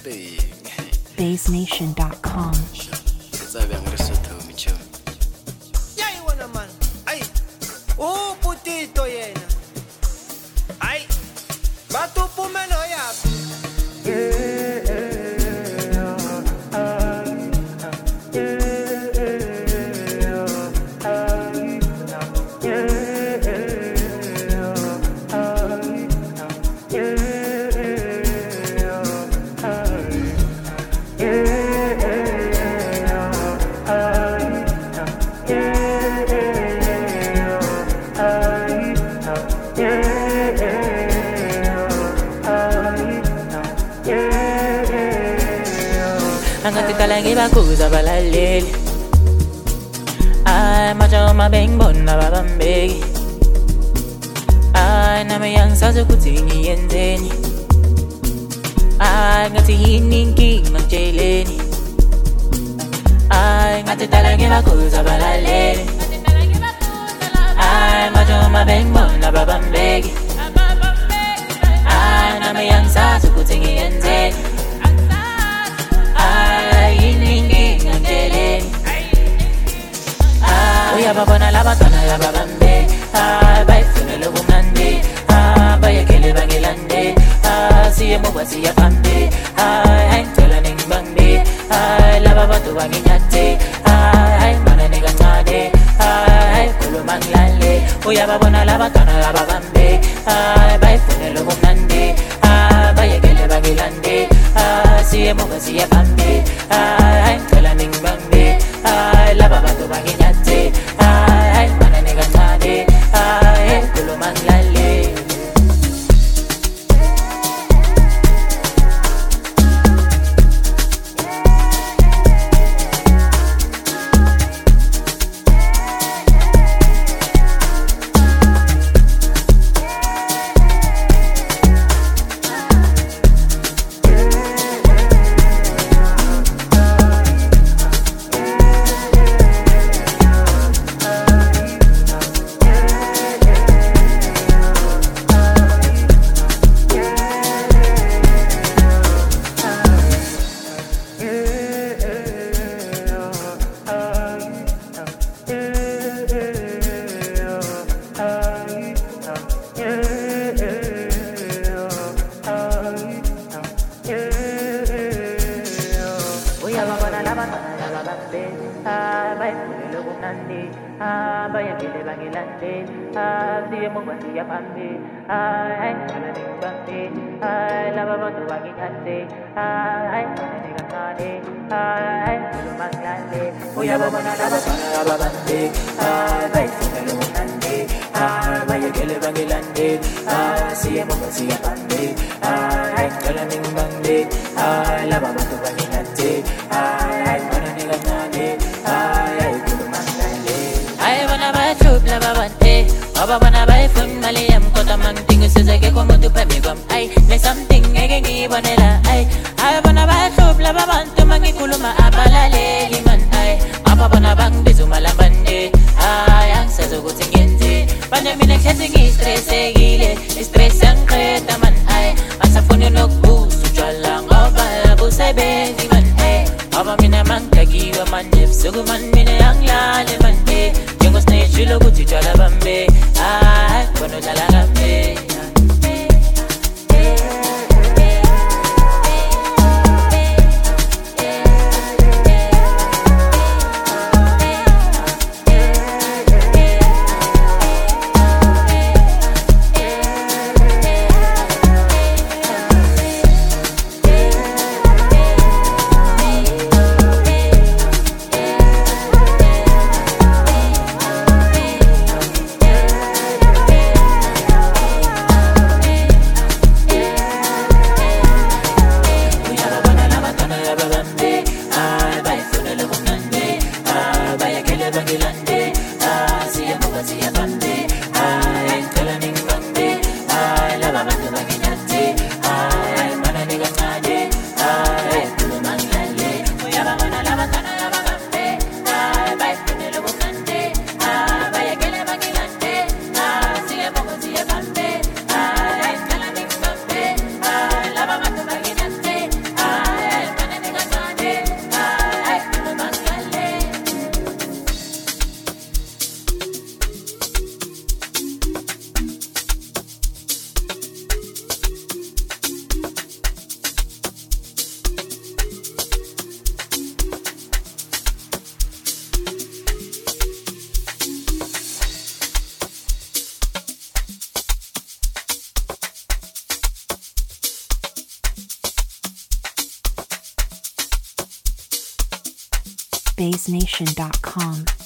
BassNation.com. Yaiwana man, ay, putito yena, ay, matupu meno yapi. Angati bakuza balaleli ay macho mabengibona babambeki ay nami yangisazi ukuthi ngiyenzeni ay ngathi yini inkinga ngitsheleni ay ngathi dala ngibakuza balaleli ay macho mabengibona babambeki ay nami yangisazi ukuthi ngiyenzeni uyababona labantwana lababambe bayifunele ubumnandi bayekele bangilande siye muva siya phambi ngicela ningibambe laba bantu banginyathe mana nikancane khuluma ngilale uyababona labantwana lababambe bayifunele ubumnandi bayekele bangilande siye muva siya phambi ngicela ningibambe laba bantu banginyathe mana nikancane khuluma ngilale BaseNation.com.